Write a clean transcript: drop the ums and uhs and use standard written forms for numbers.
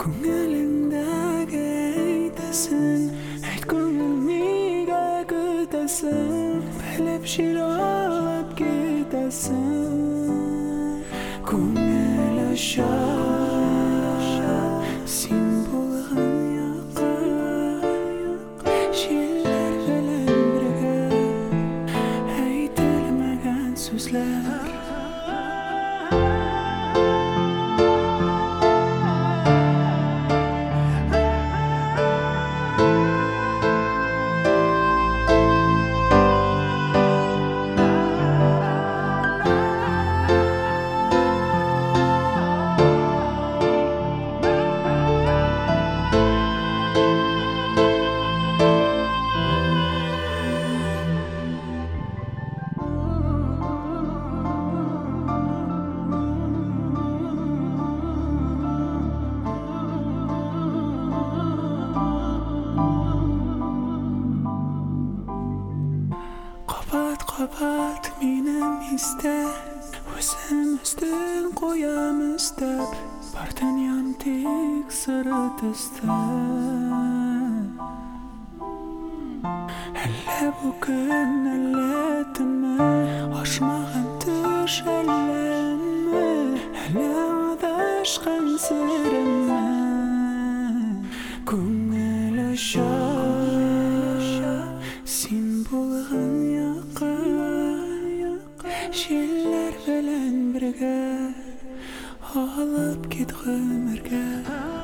Көңіліңдегі айтасың, айт көңілмеге күтасың, біліп жер алып кетасың. Көңіл аша сен болған яққа, желдер білін бірге айтылмаған сөзлер. Qapat menim iste, özümüzden koyamız dep, bardan yan tek sırıtızda. Hele bugün hele tünme, aşmağın düş ellenme, hele adaşqan sırınma. Көңіл аша сен болған яққа, желдер білін бірге алып кет ғұмырға.